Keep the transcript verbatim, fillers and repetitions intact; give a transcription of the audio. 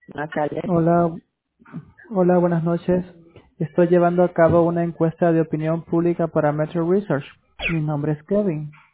Buenas tardes. Hola, hola, buenas noches. Estoy llevando a cabo una encuesta de opinión pública para Metro Research. Mi nombre es Kevin.